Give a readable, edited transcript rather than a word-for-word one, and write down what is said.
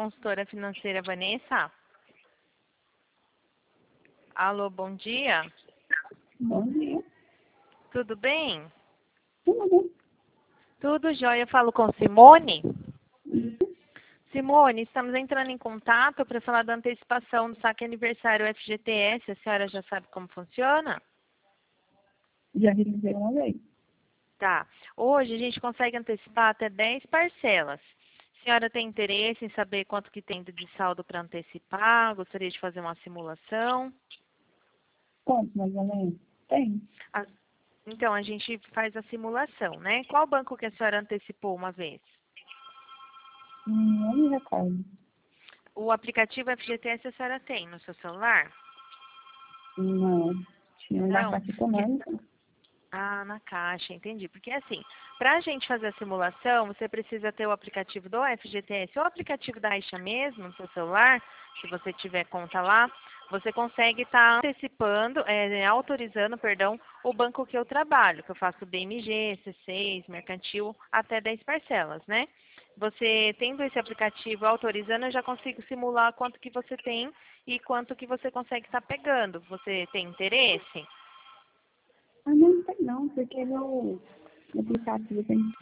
consultora financeira Vanessa. Alô, bom dia. Bom dia. Tudo bem? Tudo bem? Tudo jóia. Eu falo com Simone. Simone, estamos entrando em contato para falar da antecipação do saque aniversário FGTS. A senhora já sabe como funciona? Já realizei uma vez. Tá. Hoje a gente consegue antecipar até 10 parcelas. A senhora tem interesse em saber quanto que tem de saldo para antecipar? Gostaria de fazer uma simulação? Quanto, mais ou menos? Tem. A- Então, a gente faz a simulação, né? Qual banco que a senhora antecipou uma vez? Não me recordo. O aplicativo FGTS a senhora tem no seu celular? Não. Tinha na Não? Caixa Econômica. Ah, na Caixa, entendi. Porque assim, para a gente fazer a simulação, você precisa ter o aplicativo do FGTS ou o aplicativo da Caixa mesmo no seu celular, se você tiver conta lá, você consegue estar antecipando, autorizando, perdão, o banco que eu trabalho, que eu faço BMG, C6, Mercantil, até 10 parcelas, né? Você tendo esse aplicativo autorizando, eu já consigo simular quanto que você tem e quanto que você consegue estar pegando. Você tem interesse? Ah, não tem não, porque no aplicativo tem